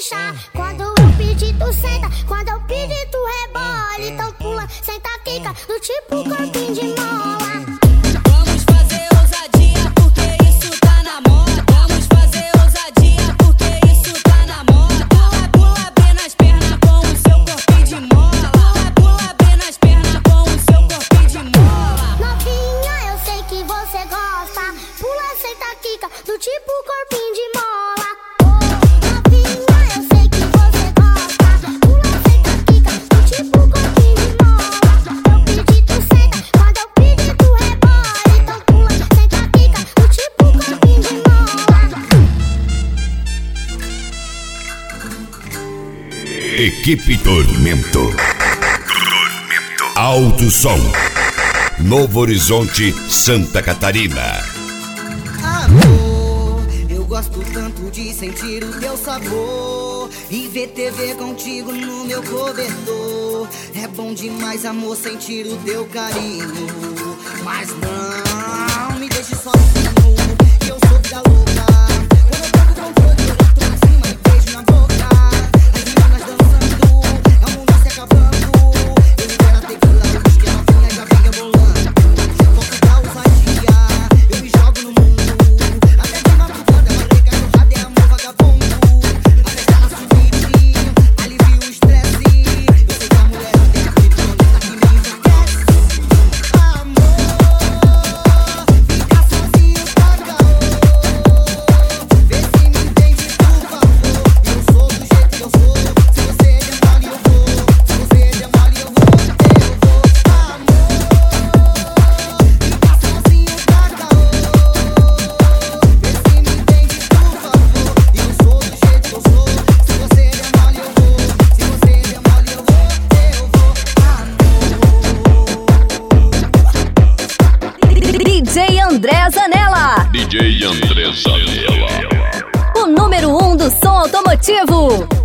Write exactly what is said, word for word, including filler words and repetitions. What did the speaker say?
caprichar. Quando eu pedir, tu senta. Quando eu pedir, tu rebola. Então pula, senta, quica, no tipo corpinho de mola. Vamos fazer ousadia, porque isso tá na moda. Vamos fazer ousadia, porque isso tá na moda. Pula, pula bem nas pernas com o seu corpinho de mola. Pula, pula bem nas pernas com o seu corpinho de mola. Novinha, eu sei que você gosta. Pula, senta, quica, no tipo corpinho de mola. Equipe Tormento. Alto Som. Novo Horizonte, Santa Catarina. Amor, eu gosto tanto de sentir o teu sabor e ver T V contigo no meu cobertor. É bom demais, amor, sentir o teu carinho. Mas não me deixe sozinho, que eu sou vida louca. Quando eu toco o controle, eu entro pra cima e beijo na boca. D J André Zanella. D J André Zanella. O número um do som automotivo.